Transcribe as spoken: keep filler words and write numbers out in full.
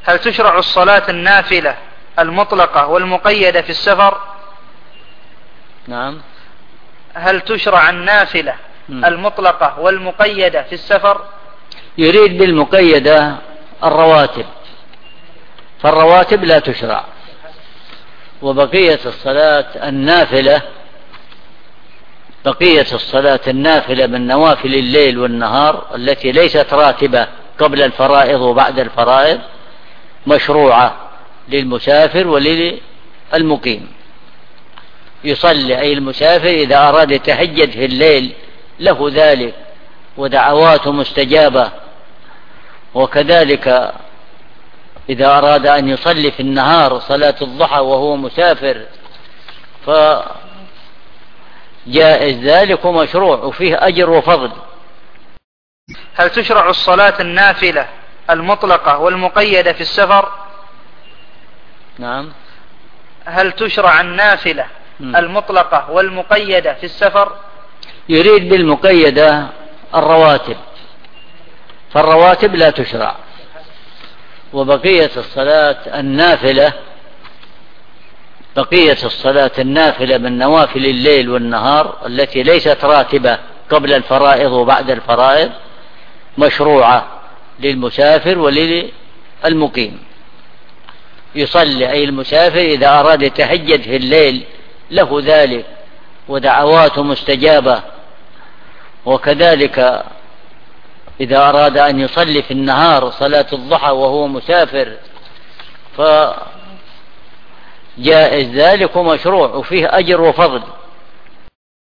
هل تشرع الصلاة النافلة المطلقة والمقيدة في السفر؟ نعم. هل تشرع النافلة م. المطلقة والمقيدة في السفر؟ يريد بالمقيدة الرواتب، فالرواتب لا تشرع، وبقية الصلاة النافلة بقية الصلاة النافلة من نوافل الليل والنهار التي ليست راتبة قبل الفرائض وبعد الفرائض مشروعة للمسافر وللمقيم. يصلي أي المسافر إذا أراد يتهجد في الليل له ذلك ودعواته مستجابة، وكذلك إذا أراد أن يصلي في النهار صلاة الضحى وهو مسافر فجائز ذلك ومشروع وفيه أجر وفضل. هل تشرع الصلاة النافلة المطلقة والمقيدة في السفر؟ نعم. هل تشرع النافلة م. المطلقة والمقيدة في السفر؟ يريد بالمقيدة الرواتب، فالرواتب لا تشرع، وبقية الصلاة النافلة بقية الصلاة النافلة من نوافل الليل والنهار التي ليست راتبة قبل الفرائض وبعد الفرائض مشروعة للمسافر وللمقيم. يصلي أي المسافر إذا أراد يتهجد في الليل له ذلك ودعواته مستجابة، وكذلك إذا أراد أن يصلي في النهار صلاة الضحى وهو مسافر فجائز ذلك ومشروع وفيه أجر وفضل.